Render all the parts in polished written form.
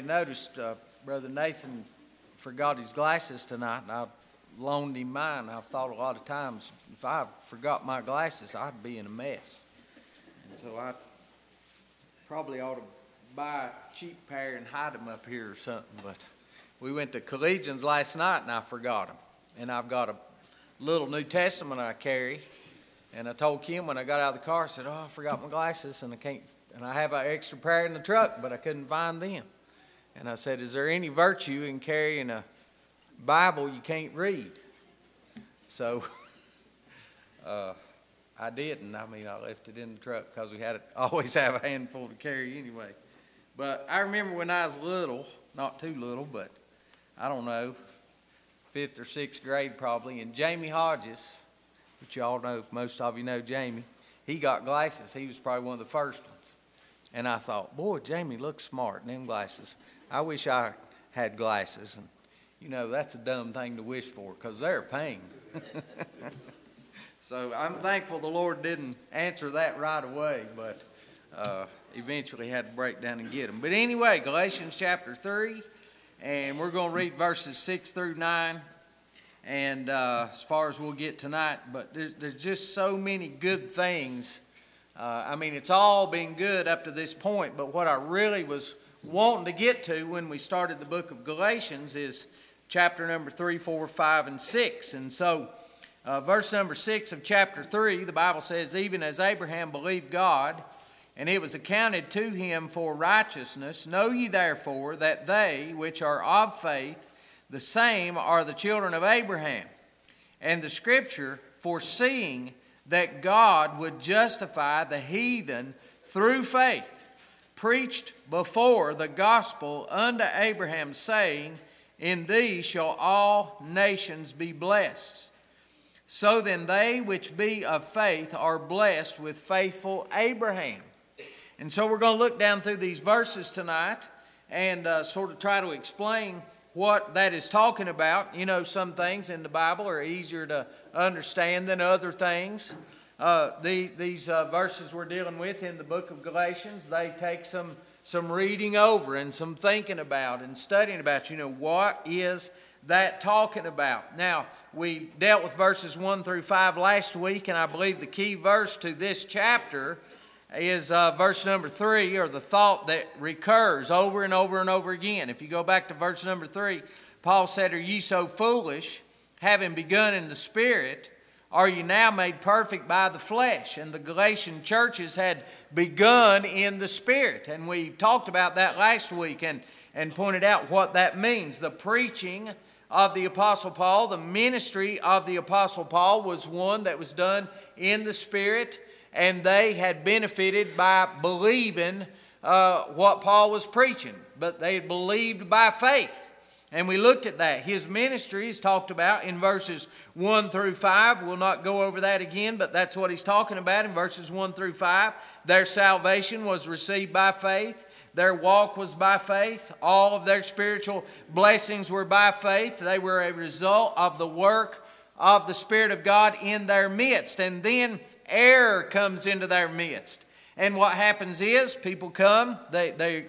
noticed Brother Nathan forgot his glasses tonight, and I loaned him mine. I've thought a lot of times if I forgot my glasses, I'd be in a mess. And so I probably ought to buy a cheap pair and hide them up here or something. But we went to Collegians last night, and I forgot them. And I've got a little New Testament I carry. And I told Kim when I got out of the car, I said, "Oh, I forgot my glasses, and I have an extra pair in the truck, but I couldn't find them." And I said, "Is there any virtue in carrying a Bible you can't read?" So I didn't. I left it in the truck because we always have a handful to carry anyway. But I remember when I was little, not too little, but I don't know, 5th or 6th grade probably, and Jamie Hodges, which you all know, most of you know Jamie, he got glasses. He was probably one of the first ones. And I thought, boy, Jamie looks smart in them glasses. I wish I had glasses. And, that's a dumb thing to wish for because they're a pain. So I'm thankful the Lord didn't answer that right away, but eventually had to break down and get them. But anyway, Galatians chapter 3, and we're going to read verses 6 through 9. And as far as we'll get tonight, but there's just so many good things. It's all been good up to this point, but what I really was wanting to get to when we started the book of Galatians is chapter number 3, 4, 5, and 6. And so verse number 6 of chapter 3, the Bible says, "Even as Abraham believed God, and it was accounted to him for righteousness, know ye therefore that they which are of faith, the same are the children of Abraham. And the Scripture, foreseeing that God would justify the heathen through faith, preached before the gospel unto Abraham, saying, In thee shall all nations be blessed. So then they which be of faith are blessed with faithful Abraham." And so we're going to look down through these verses tonight and sort of try to explain what that is talking about. Some things in the Bible are easier to understand than other things. These verses we're dealing with in the book of Galatians, they take some reading over and some thinking about and studying about, what is that talking about? Now, we dealt with verses 1 through 5 last week, and I believe the key verse to this chapter is verse number 3, or the thought that recurs over and over and over again. If you go back to verse number 3, Paul said, "Are ye so foolish, having begun in the Spirit, are ye now made perfect by the flesh?" And the Galatian churches had begun in the Spirit. And we talked about that last week and pointed out what that means. The preaching of the Apostle Paul, the ministry of the Apostle Paul was one that was done in the Spirit. And they had benefited by believing what Paul was preaching. But they had believed by faith. And we looked at that. His ministry is talked about in verses 1 through 5. We'll not go over that again, but that's what he's talking about in verses 1 through 5. Their salvation was received by faith. Their walk was by faith. All of their spiritual blessings were by faith. They were a result of the work of the Spirit of God in their midst. And then error comes into their midst. And what happens is people come, they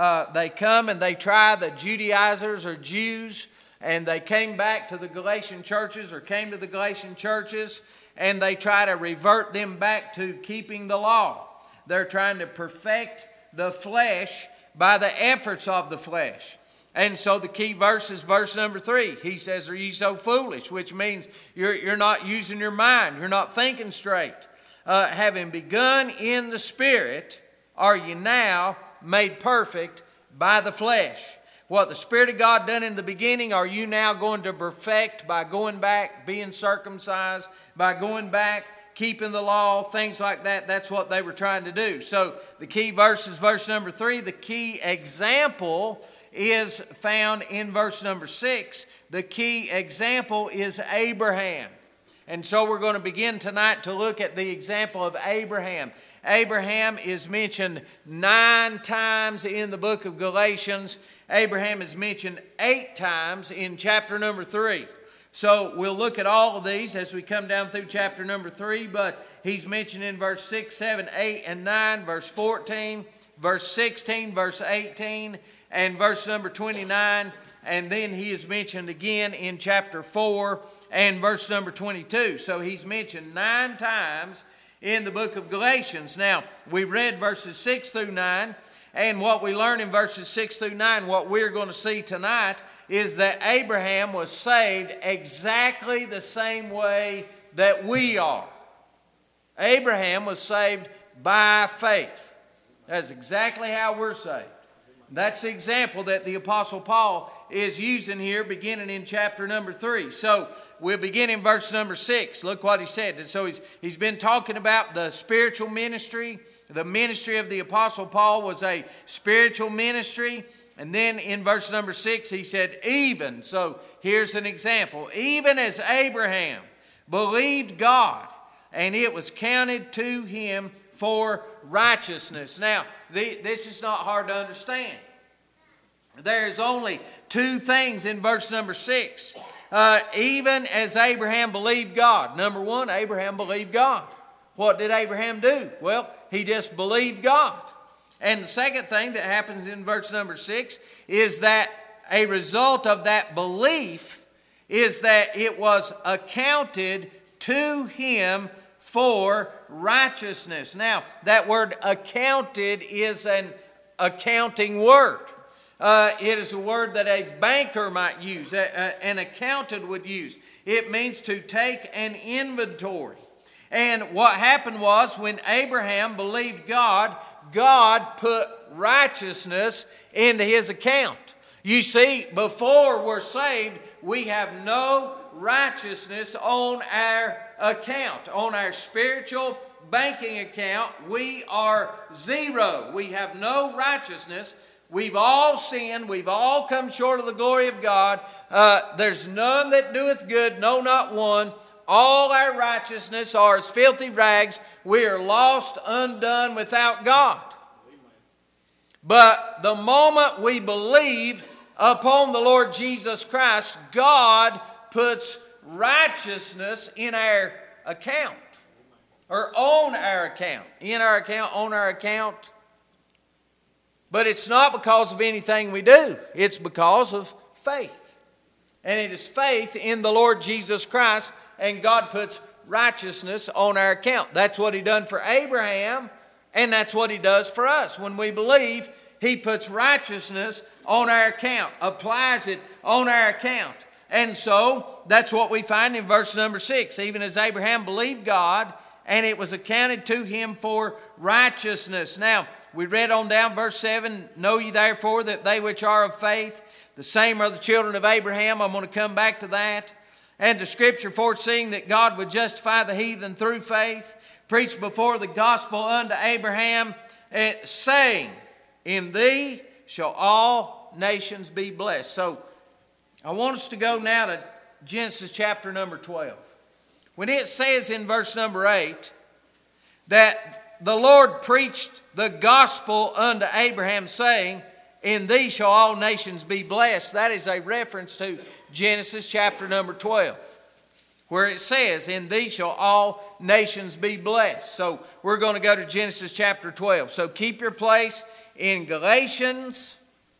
come and they try, the Judaizers or Jews, and they came back to the Galatian churches or came to the Galatian churches, and they try to revert them back to keeping the law. They're trying to perfect the flesh by the efforts of the flesh. And so the key verse is verse number 3. He says, "Are ye so foolish?" Which means you're not using your mind. You're not thinking straight. "Having begun in the Spirit, are ye now made perfect by the flesh?" What the Spirit of God done in the beginning, are you now going to perfect by going back, being circumcised, by going back, keeping the law, things like that? That's what they were trying to do. So the key verse is verse number 3. The key example is found in verse number 6. The key example is Abraham. And so we're going to begin tonight to look at the example of Abraham. Abraham is mentioned 9 times in the book of Galatians. Abraham is mentioned 8 times in chapter number 3. So we'll look at all of these as we come down through chapter number 3, but he's mentioned in verse 6, 7, 8, and 9, verse 14, verse 16, verse 18, and verse number 29, and then he is mentioned again in chapter 4 and verse number 22. So he's mentioned 9 times in the book of Galatians. Now, we read verses 6 through 9, and what we learn in verses 6 through 9, what we're going to see tonight, is that Abraham was saved exactly the same way that we are. Abraham was saved by faith. That's exactly how we're saved. That's the example that the Apostle Paul is using here, beginning in chapter number 3. So we'll begin in verse number 6. Look what he said. And so he's been talking about the spiritual ministry. The ministry of the Apostle Paul was a spiritual ministry. And then in verse number 6 he said, even. So here's an example. Even as Abraham believed God, and it was counted to him for righteousness. Now, this is not hard to understand. There's only 2 things in verse number 6. Even as Abraham believed God. Number 1, Abraham believed God. What did Abraham do? Well, he just believed God. And the second thing that happens in verse number 6 is that a result of that belief is that it was accounted to him for righteousness. Now, that word accounted is an accounting word. It is a word that a banker might use, an accountant would use. It means to take an inventory. And what happened was when Abraham believed God, God put righteousness into his account. You see, before we're saved, we have no righteousness on our account. On our spiritual banking account, we are 0. We have no righteousness. We've all sinned. We've all come short of the glory of God. There's none that doeth good, no, not one. All our righteousness are as filthy rags. We are lost, undone, without God. But the moment we believe upon the Lord Jesus Christ, God puts righteousness in our account. Or on our account. In our account, on our account. But it's not because of anything we do. It's because of faith. And it is faith in the Lord Jesus Christ, and God puts righteousness on our account. That's what He done for Abraham, and that's what He does for us. When we believe, He puts righteousness on our account, applies it on our account. And so, that's what we find in verse number 6. Even as Abraham believed God, and it was accounted to him for righteousness. Now, we read on down verse 7, know ye therefore that they which are of faith, the same are the children of Abraham. I'm going to come back to that. And the scripture foreseeing that God would justify the heathen through faith, preached before the gospel unto Abraham, saying, in thee shall all nations be blessed. So, I want us to go now to Genesis chapter number 12. When it says in verse number 8 that the Lord preached the gospel unto Abraham, saying, in thee shall all nations be blessed, that is a reference to Genesis chapter number 12, where it says, in thee shall all nations be blessed. So we're going to go to Genesis chapter 12. So keep your place in Galatians.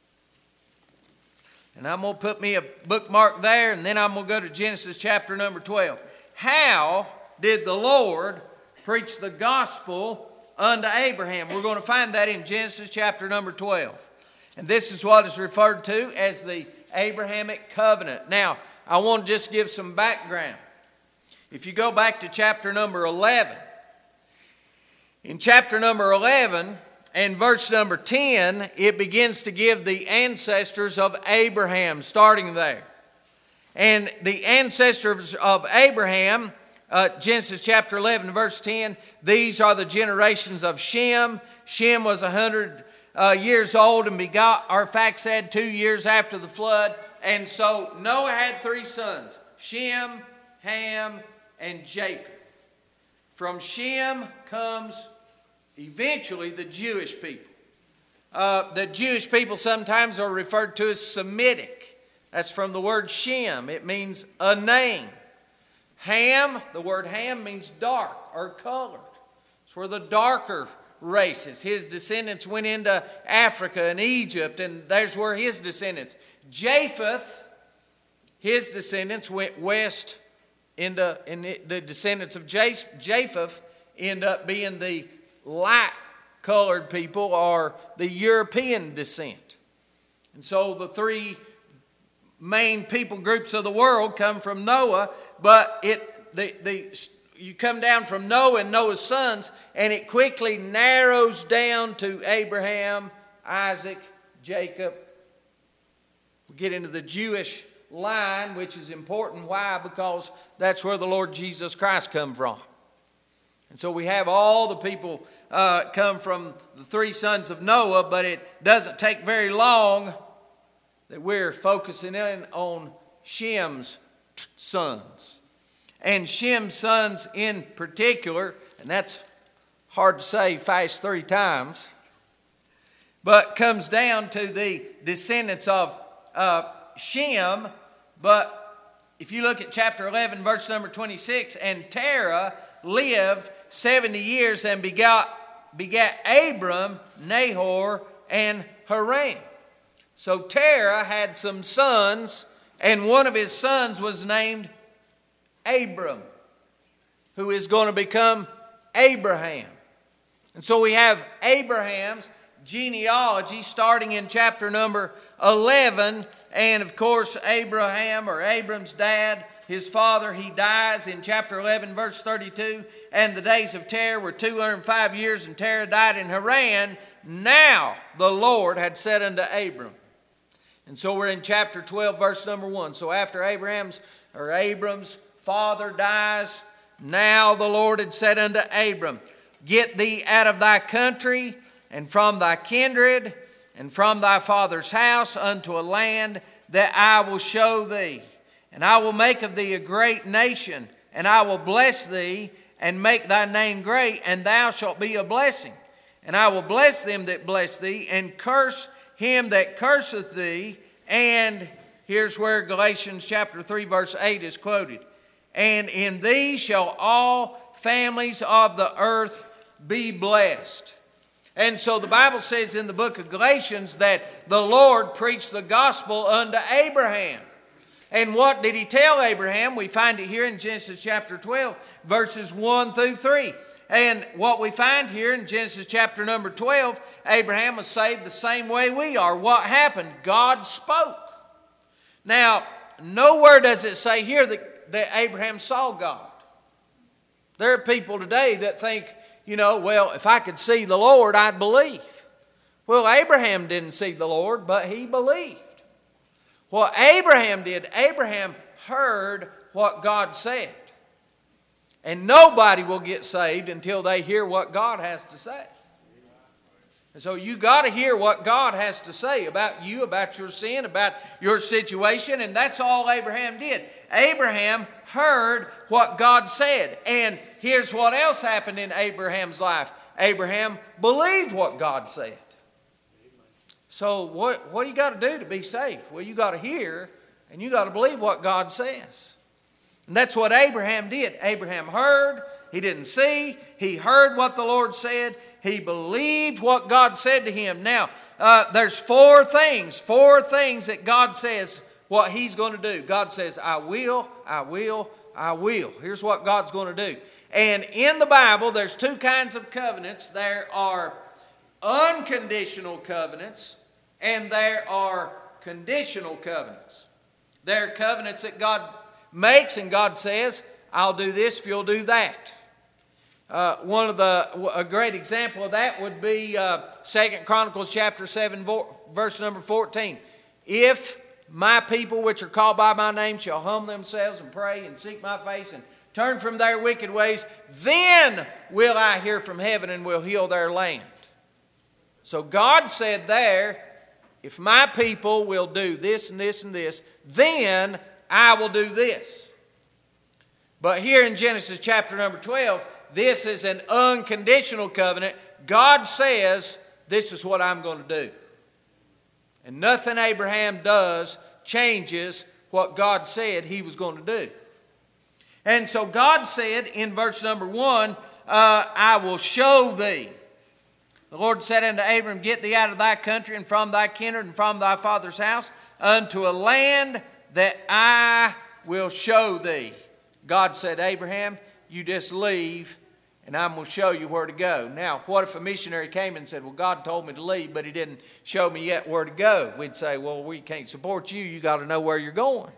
And I'm going to put me a bookmark there, and then I'm going to go to Genesis chapter number 12. How did the Lord preach the gospel unto Abraham? We're going to find that in Genesis chapter number 12. And this is what is referred to as the Abrahamic covenant. Now, I want to just give some background. If you go back to chapter number 11, in chapter number 11 and verse number 10, it begins to give the ancestors of Abraham, starting there. And the ancestors of Abraham, Genesis chapter 11, verse 10, these are the generations of Shem. Shem was 100 years old and begot Arphaxad 2 years after the flood. And so Noah had 3 sons, Shem, Ham, and Japheth. From Shem comes eventually the Jewish people. The Jewish people sometimes are referred to as Semitic. That's from the word Shem. It means a name. Ham, the word Ham means dark or colored. It's where the darker races. His descendants went into Africa and Egypt, and there's where his descendants. Japheth, his descendants went west and the descendants of Japheth end up being the light-colored people or the European descent. And so the three main people groups of the world come from Noah, but you come down from Noah and Noah's sons, and it quickly narrows down to Abraham, Isaac, Jacob. We get into the Jewish line, which is important. Why? Because that's where the Lord Jesus Christ come from. And so we have all the people come from the three sons of Noah, but it doesn't take very long that we're focusing in on Shem's sons. And Shem's sons in particular, and that's hard to say fast 3 times, but comes down to the descendants of Shem. But if you look at chapter 11, verse number 26, and Terah lived 70 years and begat Abram, Nahor, and Haran. So Terah had some sons, and one of his sons was named Abram, who is going to become Abraham. And so we have Abraham's genealogy starting in chapter number 11. And of course, Abraham, or Abram's dad, his father, he dies in chapter 11, verse 32. And the days of Terah were 205 years, and Terah died in Haran. Now the Lord had said unto Abram. And so we're in chapter 12, verse number 1. So after Abram's father dies, now the Lord had said unto Abram, Get thee out of thy country, and from thy kindred, and from thy father's house, unto a land that I will show thee. And I will make of thee a great nation, and I will bless thee, and make thy name great, and thou shalt be a blessing. And I will bless them that bless thee, and curse him that curseth thee. And here's where Galatians chapter 3, verse 8 is quoted. And in thee shall all families of the earth be blessed. And so the Bible says in the book of Galatians that the Lord preached the gospel unto Abraham. And what did he tell Abraham? We find it here in Genesis chapter 12, verses 1 through 3. And what we find here in Genesis chapter number 12, Abraham was saved the same way we are. What happened? God spoke. Now, nowhere does it say here that Abraham saw God. There are people today that think, well, if I could see the Lord, I'd believe. Well, Abraham didn't see the Lord, but he believed. What Abraham did, Abraham heard what God said. And nobody will get saved until they hear what God has to say. And so you got to hear what God has to say about you, about your sin, about your situation. And that's all Abraham did. Abraham heard what God said. And here's what else happened in Abraham's life. Abraham believed what God said. So what do you got to do to be saved? Well, you got to hear and you got to believe what God says. And that's what Abraham did. Abraham heard. He didn't see. He heard what the Lord said. He believed what God said to him. Now, there's four things that God says what He's going to do. God says, I will, I will, I will. Here's what God's going to do. And in the Bible, there's 2 kinds of covenants. There are unconditional covenants and there are conditional covenants. There are covenants that God makes and God says, I'll do this if you'll do that. A great example of that would be 2 Chronicles chapter 7, verse number 14. If my people which are called by my name shall humble themselves and pray and seek my face and turn from their wicked ways, then will I hear from heaven and will heal their land. So God said there, if my people will do this and this and this, then I will do this. But here in Genesis chapter number 12, this is an unconditional covenant. God says, this is what I'm going to do. And nothing Abraham does changes what God said He was going to do. And so God said in verse number 1, I will show thee. The Lord said unto Abram, Get thee out of thy country and from thy kindred and from thy father's house unto a land that I will show thee. God said, Abraham, you just leave and I'm going to show you where to go. Now, what if a missionary came and said, well, God told me to leave, but he didn't show me yet where to go? We'd say, well, we can't support you. You got to know where you're going.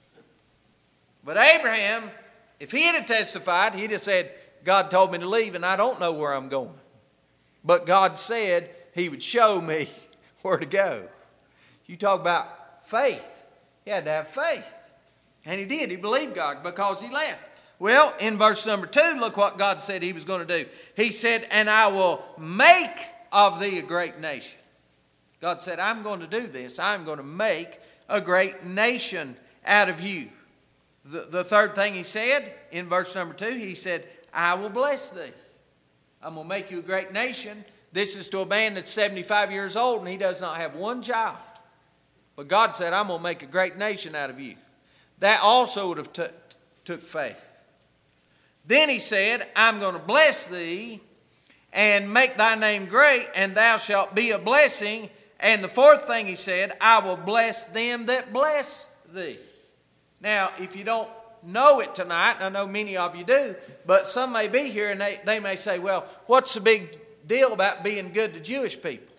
But Abraham, if he had testified, he'd have said, God told me to leave and I don't know where I'm going. But God said he would show me where to go. You talk about faith. He had to have faith. And he did. He believed God because he left. Well, in verse number 2, look what God said he was going to do. He said, and I will make of thee a great nation. God said, I'm going to do this. I'm going to make a great nation out of you. The third thing he said in verse number 2, he said, I will bless thee. I'm going to make you a great nation. This is to a man that's 75 years old and he does not have one child. But God said, I'm going to make a great nation out of you. That also would have took faith. Then he said, I'm going to bless thee and make thy name great, and thou shalt be a blessing. And the fourth thing he said, I will bless them that bless thee. Now, if you don't know it tonight, and I know many of you do, but some may be here and they may say, well, what's the big deal about being good to Jewish people?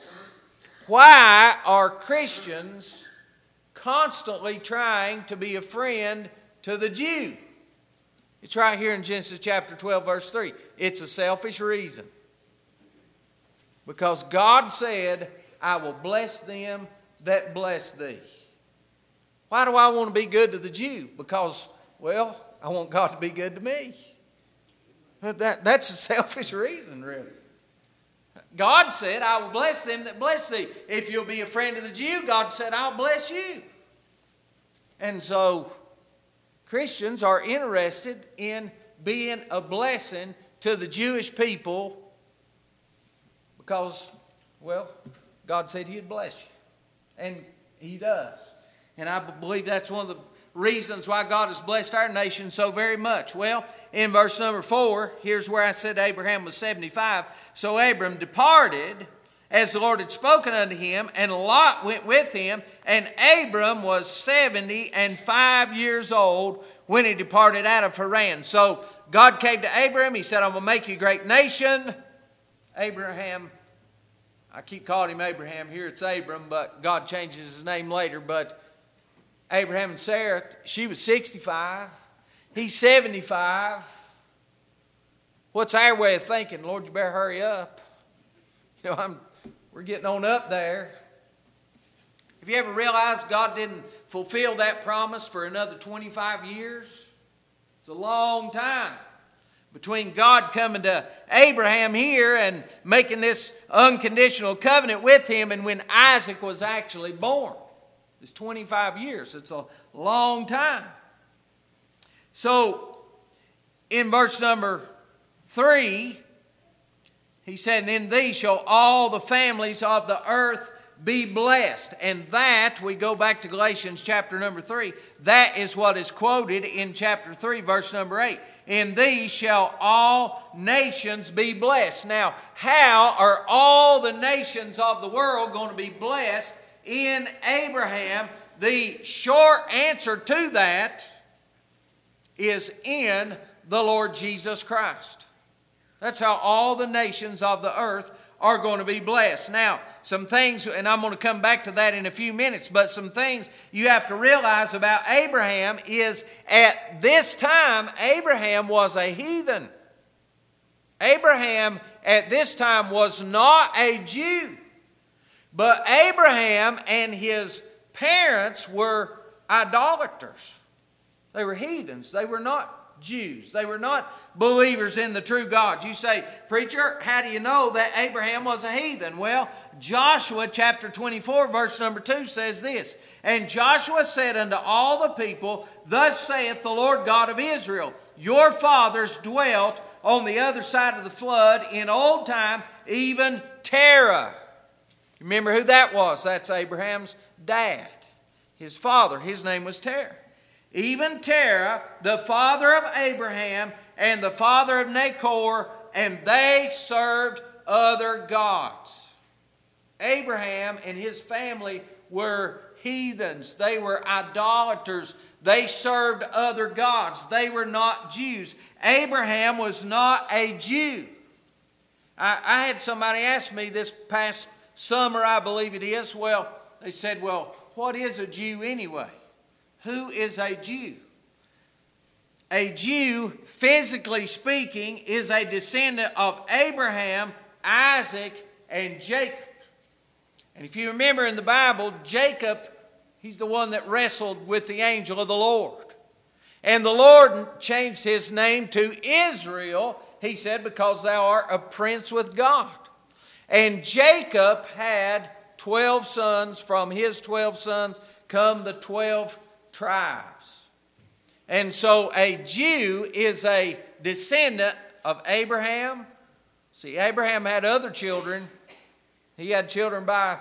Why are Christians constantly trying to be a friend to the Jew? It's right here in Genesis chapter 12, verse 3. It's a selfish reason. Because God said, I will bless them that bless thee. Why do I want to be good to the Jew? Because, well, I want God to be good to me. That's a selfish reason, really. God said, I will bless them that bless thee. If you'll be a friend of the Jew, God said, I'll bless you. And so Christians are interested in being a blessing to the Jewish people because, well, God said he'd bless you. And he does. And I believe that's one of the reasons why God has blessed our nation so very much. Well, in verse number 4, here's where I said Abraham was 75. So Abram departed as the Lord had spoken unto him, and Lot went with him, and Abram was 75 years old when he departed out of Haran. So God came to Abram, he said, I'm going to make you a great nation. Abraham, I keep calling him Abraham, here it's Abram, but God changes his name later. But Abraham and Sarah, she was 65, he's 75. What's our way of thinking? Lord, you better hurry up. You know, we're getting on up there. Have you ever realized God didn't fulfill that promise for another 25 years? It's a long time between God coming to Abraham here and making this unconditional covenant with him and when Isaac was actually born. It's 25 years. It's a long time. So, in verse number 3, he said, and in thee shall all the families of the earth be blessed. And that, we go back to Galatians chapter number 3, that is what is quoted in chapter 3, verse number 8. In thee shall all nations be blessed. Now, how are all the nations of the world going to be blessed in Abraham? The short answer to that is in the Lord Jesus Christ. That's how all the nations of the earth are going to be blessed. Now, some things, and I'm going to come back to that in a few minutes, but some things you have to realize about Abraham is at this time, Abraham was a heathen. Abraham at this time was not a Jew. But Abraham and his parents were idolaters. They were heathens. They were not Jews. They were not believers in the true God. You say, preacher, how do you know that Abraham was a heathen? Well, Joshua chapter 24 verse number 2 says this. And Joshua said unto all the people, thus saith the Lord God of Israel, your fathers dwelt on the other side of the flood in old time, even Terah. Remember who that was? That's Abraham's dad. His father, his name was Terah. Even Terah, the father of Abraham and the father of Nahor, and they served other gods. Abraham and his family were heathens. They were idolaters. They served other gods. They were not Jews. Abraham was not a Jew. I had somebody ask me this past summer, I believe it is. Well, they said, well, what is a Jew anyway? Who is a Jew? A Jew, physically speaking, is a descendant of Abraham, Isaac, and Jacob. And if you remember in the Bible, Jacob, he's the one that wrestled with the angel of the Lord. And the Lord changed his name to Israel, he said, because thou art a prince with God. And Jacob had 12 sons. From his 12 sons come the 12 tribes. And so a Jew is a descendant of Abraham. See, Abraham had other children. He had children by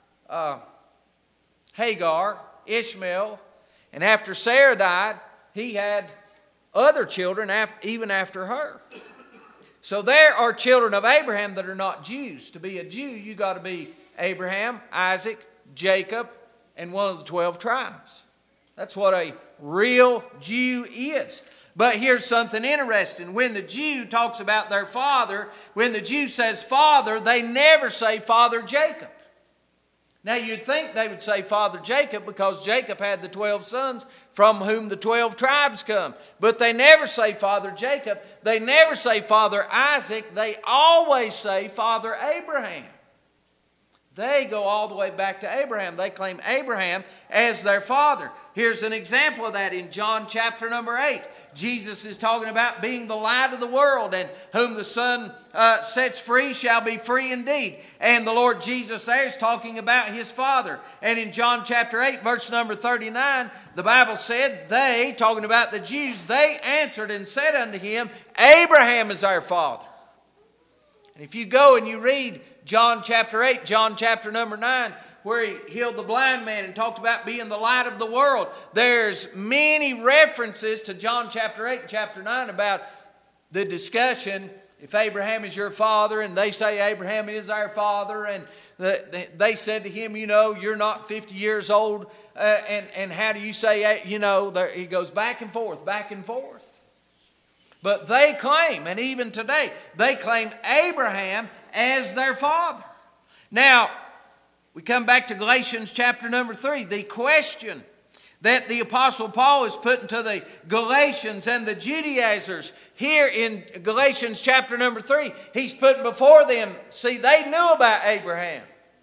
Hagar, Ishmael, and after Sarah died, he had other children even after her. So there are children of Abraham that are not Jews. To be a Jew, you got to be Abraham, Isaac, Jacob, and one of the 12 tribes. That's what a real Jew is. But here's something interesting. When the Jew talks about their father, when the Jew says father, they never say Father Jacob. Now you'd think they would say Father Jacob because Jacob had the 12 sons from whom the 12 tribes come. But they never say Father Jacob. They never say Father Isaac. They always say Father Abraham. They go all the way back to Abraham. They claim Abraham as their father. Here's an example of that in John chapter number 8. Jesus is talking about being the light of the world, and whom the Son sets free shall be free indeed. And the Lord Jesus there is talking about his Father. And in John chapter 8, verse number 39, the Bible said, they, talking about the Jews, they answered and said unto him, Abraham is our father. And if you go and you read John chapter 8, John chapter number 9, where he healed the blind man and talked about being the light of the world, there's many references to John chapter 8 and chapter 9 about the discussion, if Abraham is your father, and they say Abraham is our father, and they said to him, you know, you're not 50 years old, and how do you say, you know, he goes back and forth, back and forth. But they claim, and even today, they claim Abraham as their father. Now, we come back to Galatians chapter number 3. The question that the Apostle Paul is putting to the Galatians and the Judaizers here in Galatians chapter number 3, he's putting before them, see, they knew about Abraham.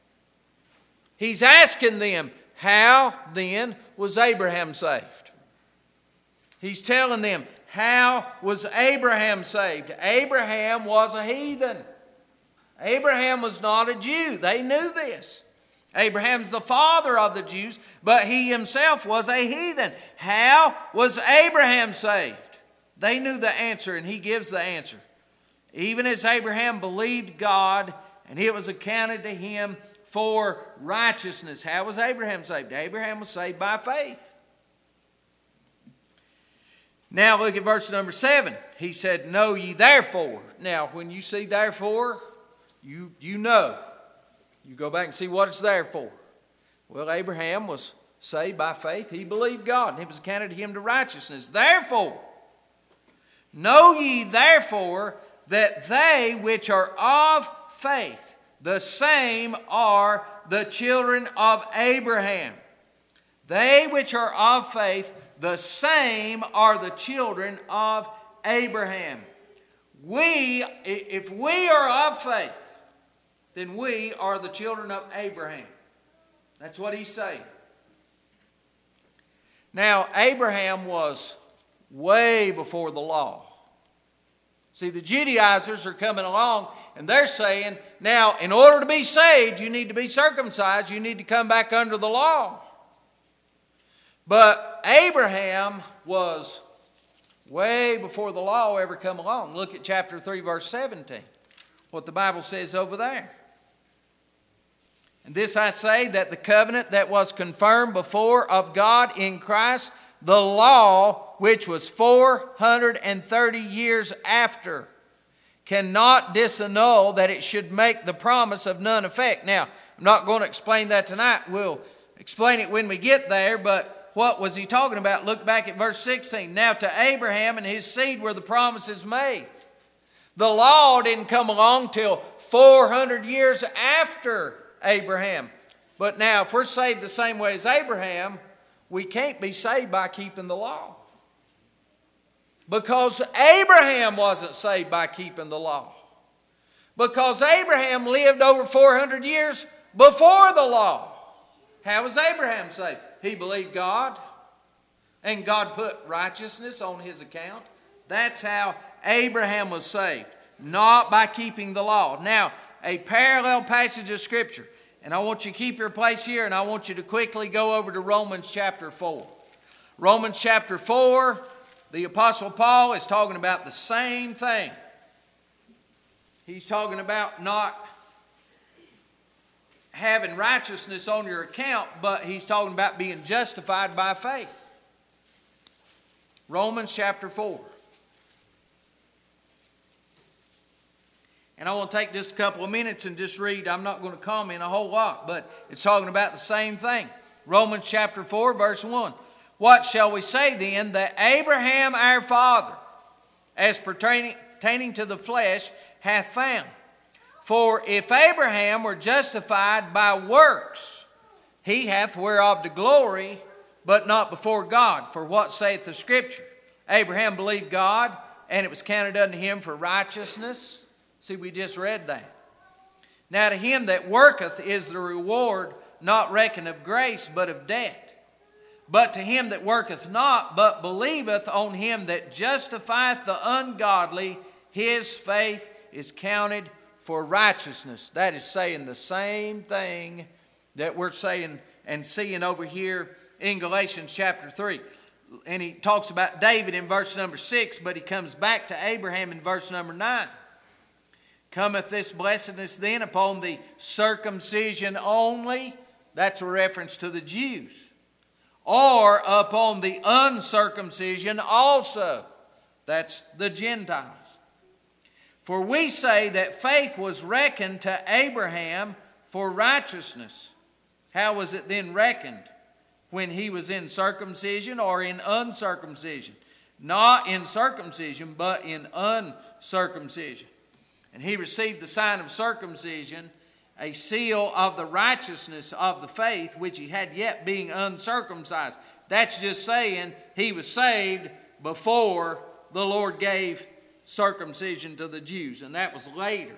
He's asking them, how then was Abraham saved? He's telling them, how was Abraham saved? Abraham was a heathen. Abraham was not a Jew. They knew this. Abraham's the father of the Jews, but he himself was a heathen. How was Abraham saved? They knew the answer, and he gives the answer. Even as Abraham believed God, and it was accounted to him for righteousness. How was Abraham saved? Abraham was saved by faith. Now look at verse number 7. He said, know ye therefore. Now when you see therefore, you know. You go back and see what it's there for. Well, Abraham was saved by faith. He believed God, and it was accounted to him to righteousness. Therefore, know ye therefore that they which are of faith, the same are the children of Abraham. They which are of faith, the same are the children of Abraham. If we are of faith, then we are the children of Abraham. That's what he's saying. Now, Abraham was way before the law. See, the Judaizers are coming along and they're saying, now, in order to be saved, you need to be circumcised. You need to come back under the law. But Abraham was way before the law ever come along. Look at chapter 3, verse 17. What the Bible says over there. And this I say, that the covenant that was confirmed before of God in Christ, the law which was 430 years after, cannot disannul that it should make the promise of none effect. Now, I'm not going to explain that tonight. We'll explain it when we get there, but what was he talking about? Look back at verse 16. Now to Abraham and his seed were the promises made. The law didn't come along till 400 years after Abraham. But now, if we're saved the same way as Abraham, we can't be saved by keeping the law. Because Abraham wasn't saved by keeping the law. Because Abraham lived over 400 years before the law. How was Abraham saved? He believed God, and God put righteousness on his account. That's how Abraham was saved, not by keeping the law. Now, a parallel passage of Scripture. And I want you to keep your place here, and I want you to quickly go over to Romans chapter 4. Romans chapter 4, the Apostle Paul is talking about the same thing. He's talking about not having righteousness on your account, but he's talking about being justified by faith. Romans chapter 4. And I want to take just a couple of minutes and just read. I'm not going to comment a whole lot, but it's talking about the same thing. Romans chapter 4, verse 1. What shall we say then that Abraham our father, as pertaining to the flesh, hath found? For if Abraham were justified by works, he hath whereof the glory, but not before God. For what saith the Scripture? Abraham believed God, and it was counted unto him for righteousness. See, we just read that. Now to him that worketh is the reward not reckoned of grace, but of debt. But to him that worketh not, but believeth on him that justifieth the ungodly, his faith is counted for righteousness. That is saying the same thing that we're saying and seeing over here in Galatians chapter 3. And he talks about David in verse number 6, but he comes back to Abraham in verse number 9. Cometh this blessedness then upon the circumcision only? That's a reference to the Jews. Or upon the uncircumcision also? That's the Gentiles. For we say that faith was reckoned to Abraham for righteousness. How was it then reckoned? When he was in circumcision or in uncircumcision? Not in circumcision, but in uncircumcision. And he received the sign of circumcision, a seal of the righteousness of the faith which he had yet being uncircumcised. That's just saying he was saved before the Lord gave circumcision to the Jews, and that was later.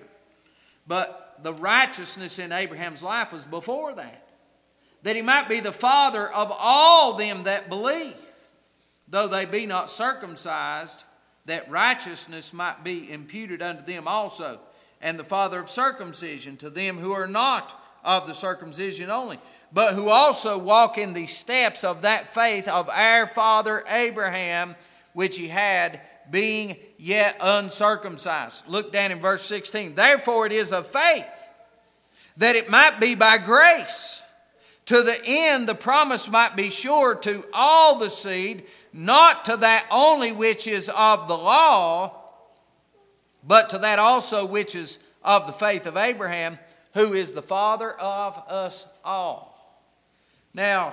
But the righteousness in Abraham's life was before that he might be the father of all them that believe, though they be not circumcised, that righteousness might be imputed unto them also, and the father of circumcision to them who are not of the circumcision only, but who also walk in the steps of that faith of our father Abraham, which he had, being yet uncircumcised. Look down in verse 16. Therefore it is of faith, that it might be by grace, to the end the promise might be sure to all the seed, not to that only which is of the law, but to that also which is of the faith of Abraham, who is the father of us all. Now,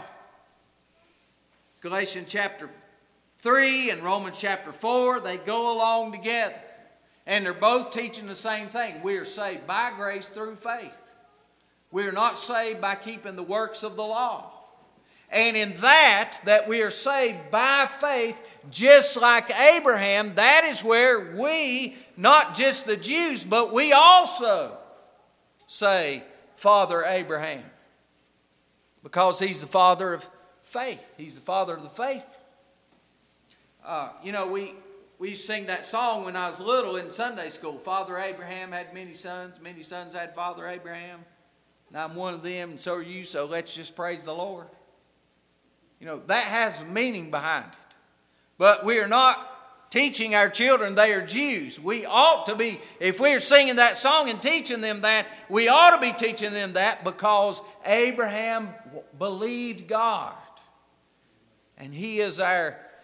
Galatians chapter 3 and Romans chapter 4, they go along together. And they're both teaching the same thing. We are saved by grace through faith. We are not saved by keeping the works of the law. And in that we are saved by faith, just like Abraham, that is where we, not just the Jews, but we also say, Father Abraham. Because he's the father of faith. He's the father of the faithful. We used to sing that song when I was little in Sunday school. Father Abraham had many sons had Father Abraham. And I'm one of them, and so are you, so let's just praise the Lord. That has meaning behind it. But we are not teaching our children they are Jews. We ought to be, if we're singing that song and teaching them that, we ought to be teaching them that because Abraham believed God. And he is our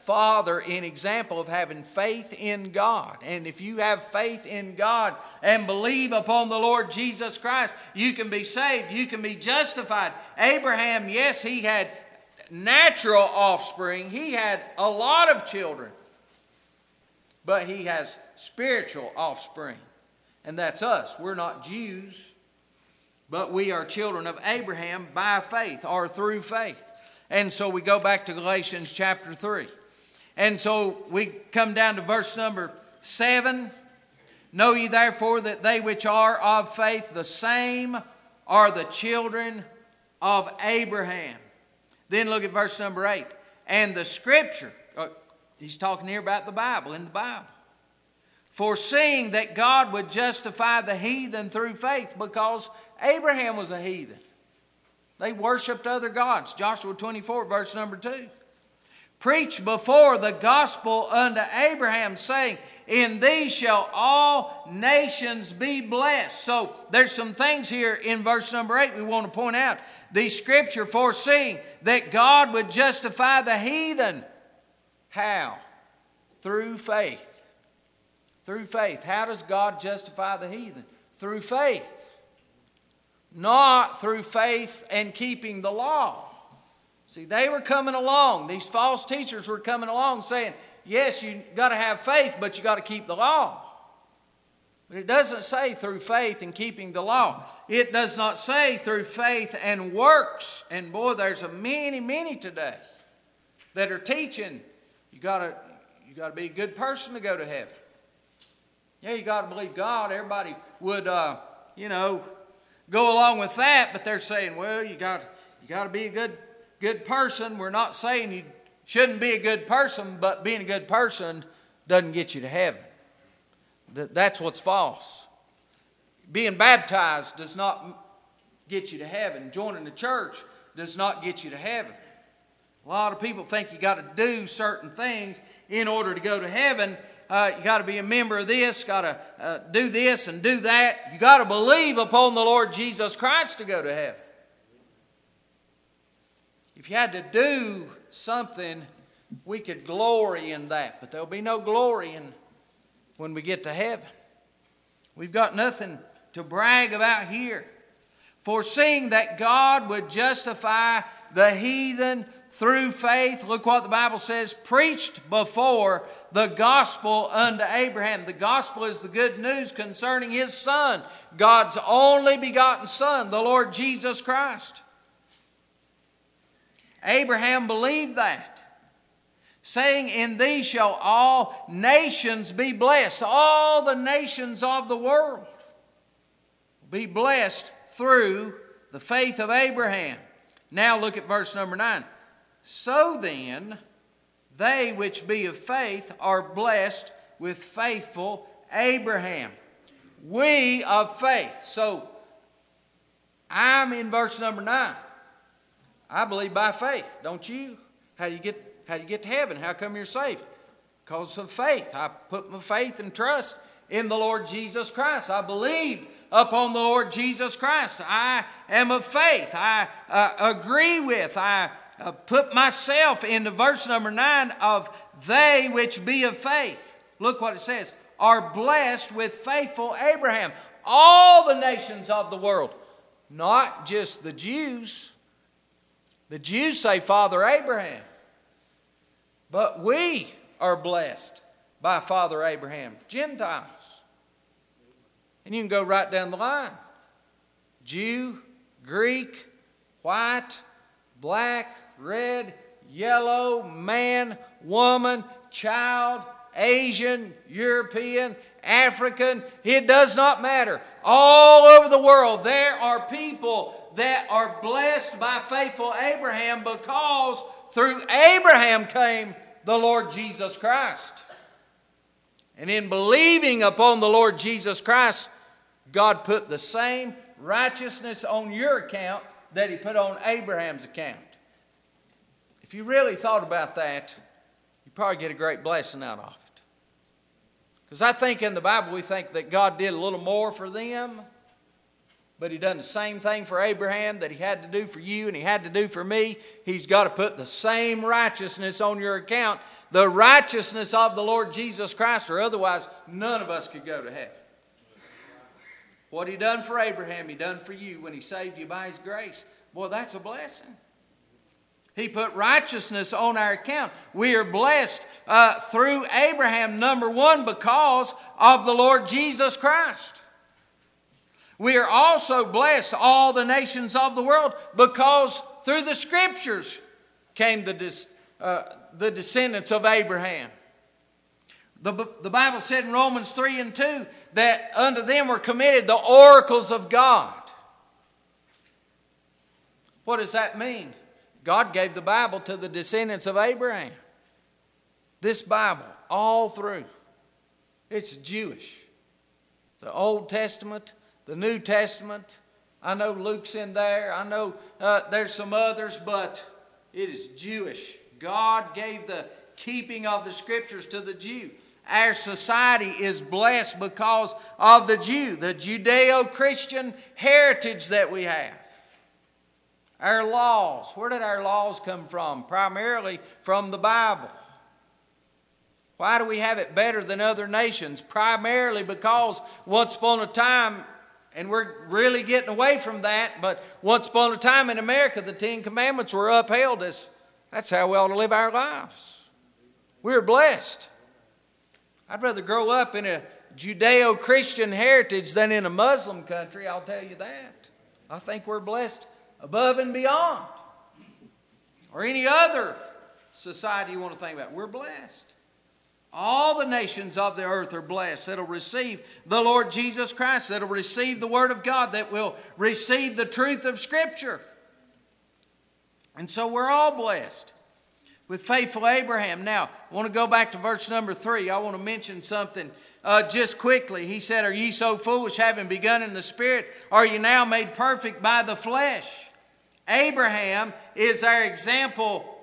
father in example of having faith in God. And if you have faith in God and believe upon the Lord Jesus Christ, you can be saved. You can be justified. Abraham, yes, he had natural offspring. He had a lot of children. But he has spiritual offspring. And that's us. We're not Jews, but we are children of Abraham by faith or through faith. And so we go back to Galatians chapter 3. And so we come down to verse number 7. Know ye therefore that they which are of faith, the same are the children of Abraham. Then look at verse number 8. And the scripture, he's talking here about the Bible, in the Bible. Foreseeing that God would justify the heathen through faith, because Abraham was a heathen. They worshiped other gods. Joshua 24, verse number 2. Preach before the gospel unto Abraham, saying, in thee shall all nations be blessed. So there's some things here in verse number 8 we want to point out. The scripture foreseeing that God would justify the heathen. How? Through faith. Through faith. How does God justify the heathen? Through faith. Not through faith and keeping the law. See, they were coming along. These false teachers were coming along saying, yes, you got to have faith, but you got to keep the law. But it doesn't say through faith and keeping the law. It does not say through faith and works. And boy, there's many today that are teaching you got to be a good person to go to heaven. Yeah, you got to believe God. Everybody would, go along with that, but they're saying, well, you got to be a good person. We're not saying you shouldn't be a good person, but being a good person doesn't get you to heaven. That's what's false. Being baptized does not get you to heaven. Joining the church does not get you to heaven. A lot of people think you got to do certain things in order to go to heaven. You got to be a member of this, got to do this and do that. You got to believe upon the Lord Jesus Christ to go to heaven. If you had to do something, we could glory in that, but there'll be no glory when we get to heaven. We've got nothing to brag about here. Foreseeing that God would justify the heathen through faith, look what the Bible says, preached before the gospel unto Abraham. The gospel is the good news concerning his son, God's only begotten son, the Lord Jesus Christ. Abraham believed that, saying, in thee shall all nations be blessed. All the nations of the world be blessed through the faith of Abraham. Now look at verse number 9. So then, they which be of faith are blessed with faithful Abraham. We of faith. So, I'm in verse number 9. I believe by faith, don't you? How do you get to heaven? How come you're saved? Because of faith. I put my faith and trust in the Lord Jesus Christ. I believe upon the Lord Jesus Christ. I am of faith. I agree with, I put myself into verse number 9 of they which be of faith. Look what it says. Are blessed with faithful Abraham. All the nations of the world. Not just the Jews. The Jews say Father Abraham. But we are blessed by Father Abraham. Gentiles. And you can go right down the line. Jew, Greek, white, black, red, yellow, man, woman, child, Asian, European, African. It does not matter. All over the world there are people that are blessed by faithful Abraham because through Abraham came the Lord Jesus Christ. And in believing upon the Lord Jesus Christ, God put the same righteousness on your account that he put on Abraham's account. If you really thought about that, you'd probably get a great blessing out of it. Because I think in the Bible we think that God did a little more for them. but he done the same thing for Abraham that he had to do for you and he had to do for me. He's got to put the same righteousness on your account, the righteousness of the Lord Jesus Christ, or otherwise none of us could go to heaven. What he done for Abraham, he done for you when he saved you by his grace. Boy, that's a blessing. He put righteousness on our account. We are blessed through Abraham, number one, because of the Lord Jesus Christ. We are also blessed, all the nations of the world, because through the Scriptures came the descendants of Abraham. The Bible said in Romans 3 and 2 that unto them were committed the oracles of God. What does that mean? God gave the Bible to the descendants of Abraham. This Bible, all through, it's Jewish. The Old Testament, the New Testament. I know Luke's in there. I know there's some others, but it is Jewish. God gave the keeping of the Scriptures to the Jew. Our society is blessed because of the Jew, the Judeo-Christian heritage that we have. Our laws, where did our laws come from? Primarily from the Bible. Why do we have it better than other nations? Primarily because once upon a time, and we're really getting away from that, but once upon a time in America, the Ten Commandments were upheld as that's how we ought to live our lives. We're blessed. I'd rather grow up in a Judeo-Christian heritage than in a Muslim country, I'll tell you that. I think we're blessed above and beyond. Or any other society you want to think about. We're blessed. All the nations of the earth are blessed that'll receive the Lord Jesus Christ, that'll receive the Word of God, that will receive the truth of Scripture. And so we're all blessed with faithful Abraham. Now, I want to go back to verse number 3. I want to mention something just quickly. He said, "Are ye so foolish, having begun in the Spirit? Are you now made perfect by the flesh?" Abraham is our example,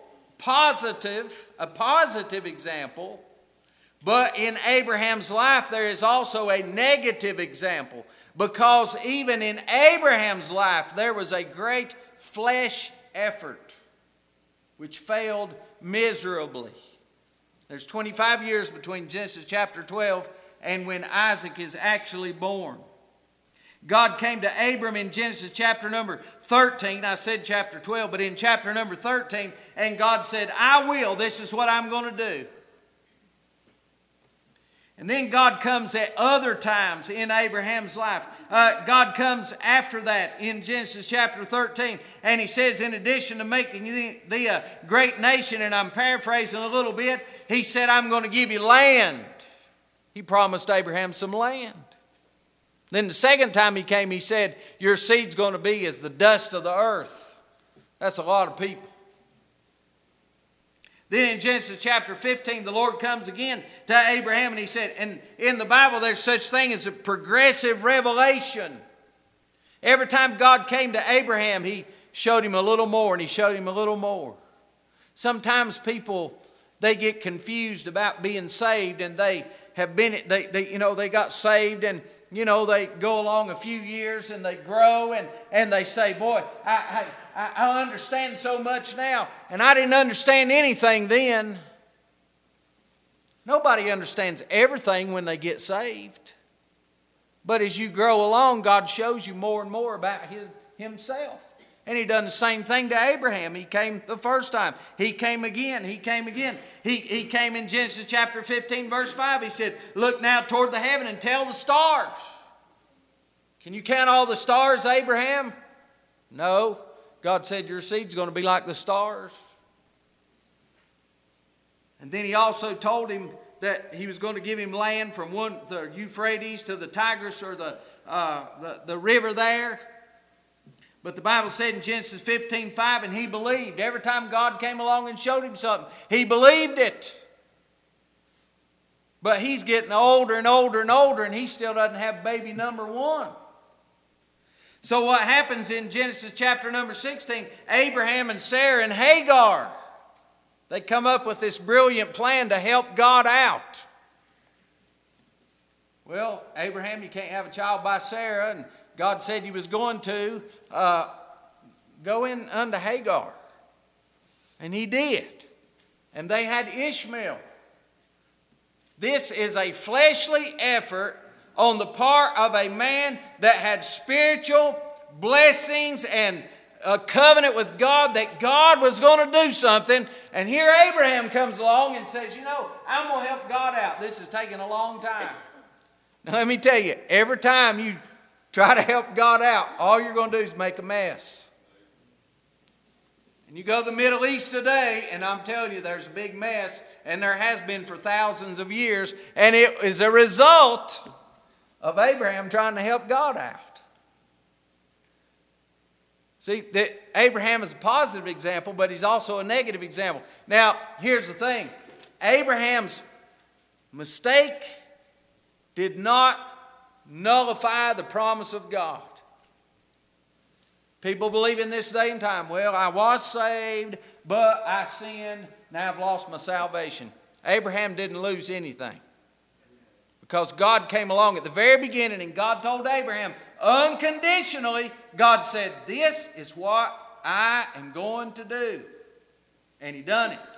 a positive example. But in Abraham's life, there is also a negative example. Because even in Abraham's life, there was a great flesh effort which failed miserably. There's 25 years between Genesis chapter 12 and when Isaac is actually born. God came to Abram in Genesis chapter number 13. I said chapter 12, but in chapter number 13, and God said, "I will. This is what I'm going to do." And then God comes at other times in Abraham's life. God comes after that in Genesis chapter 13. And he says, in addition to making thee a great nation, and I'm paraphrasing a little bit, he said, "I'm going to give you land." He promised Abraham some land. Then the second time he came, he said, "Your seed's going to be as the dust of the earth." That's a lot of people. Then in Genesis chapter 15, the Lord comes again to Abraham and he said, and in the Bible there's such thing as a progressive revelation. Every time God came to Abraham, he showed him a little more and he showed him a little more. Sometimes people, they get confused about being saved, and they got saved, and they go along a few years and they grow and they say, "Boy, I understand so much now, and I didn't understand anything then." Nobody understands everything when they get saved. But as you grow along, God shows you more and more about Himself. And He done the same thing to Abraham. He came the first time. He came again. He came again. He came in Genesis chapter 15, verse 5. He said, "Look now toward the heaven and tell the stars." Can you count all the stars, Abraham? No. God said your seed's going to be like the stars. And then He also told him that He was going to give him land from the Euphrates to the Tigris, or the river there. But the Bible said in Genesis 15:5, and he believed. Every time God came along and showed him something, he believed it. But he's getting older and older and older, and he still doesn't have baby number one. So what happens in Genesis chapter number 16, Abraham and Sarah and Hagar, they come up with this brilliant plan to help God out. Well, Abraham, you can't have a child by Sarah, and God said he was going to go in unto Hagar. And he did. And they had Ishmael. This is a fleshly effort on the part of a man that had spiritual blessings and a covenant with God, that God was going to do something. And here Abraham comes along and says, I'm going to help God out. This is taking a long time. Now let me tell you, every time you try to help God out, all you're going to do is make a mess. And you go to the Middle East today, and I'm telling you, there's a big mess, and there has been for thousands of years, and it is a result of Abraham trying to help God out. See, Abraham is a positive example, but he's also a negative example. Now, here's the thing. Abraham's mistake did not nullify the promise of God. People believe in this day and time, well, I was saved, but I sinned, now I've lost my salvation. Abraham didn't lose anything. Because God came along at the very beginning and God told Abraham, unconditionally, God said, this is what I am going to do. And he done it.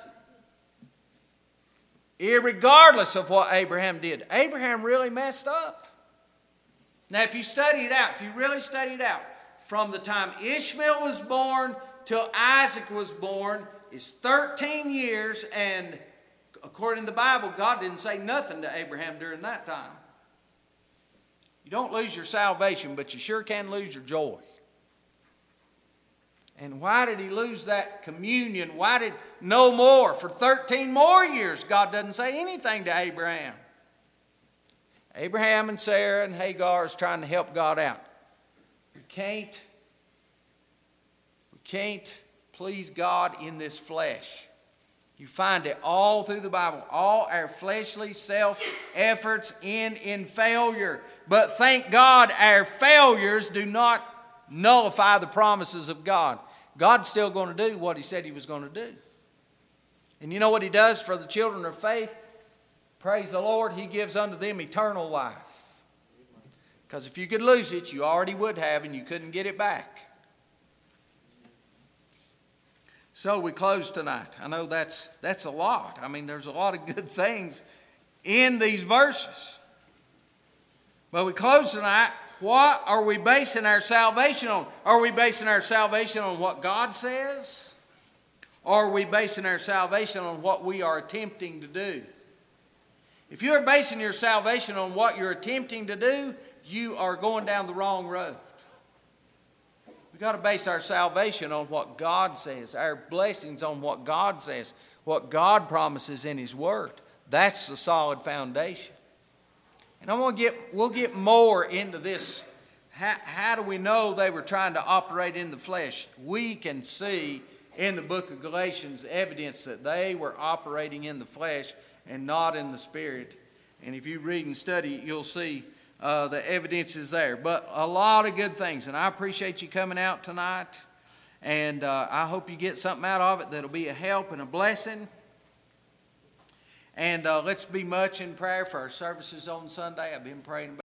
Irregardless of what Abraham did. Abraham really messed up. Now, if you study it out, if you really study it out, from the time Ishmael was born till Isaac was born is 13 years, and according to the Bible, God didn't say nothing to Abraham during that time. You don't lose your salvation, but you sure can lose your joy. And why did he lose that communion? Why did no more? For 13 more years, God doesn't say anything to Abraham. Abraham and Sarah and Hagar is trying to help God out. We can't please God in this flesh. You find it all through the Bible. All our fleshly self-efforts end in failure. But thank God our failures do not nullify the promises of God. God's still going to do what he said he was going to do. And you know what he does for the children of faith? Praise the Lord, he gives unto them eternal life. Because if you could lose it, you already would have, and you couldn't get it back. So we close tonight. I know that's a lot. I mean, there's a lot of good things in these verses. But we close tonight. What are we basing our salvation on? Are we basing our salvation on what God says? Or are we basing our salvation on what we are attempting to do? If you're basing your salvation on what you're attempting to do, you are going down the wrong road. We've got to base our salvation on what God says, our blessings on what God says, what God promises in his word. That's the solid foundation. And we'll get more into this. How do we know they were trying to operate in the flesh? We can see in the book of Galatians evidence that they were operating in the flesh and not in the spirit. And if you read and study, you'll see the evidence is there. But a lot of good things. And I appreciate you coming out tonight. And I hope you get something out of it that'll be a help and a blessing. And let's be much in prayer for our services on Sunday. I've been praying about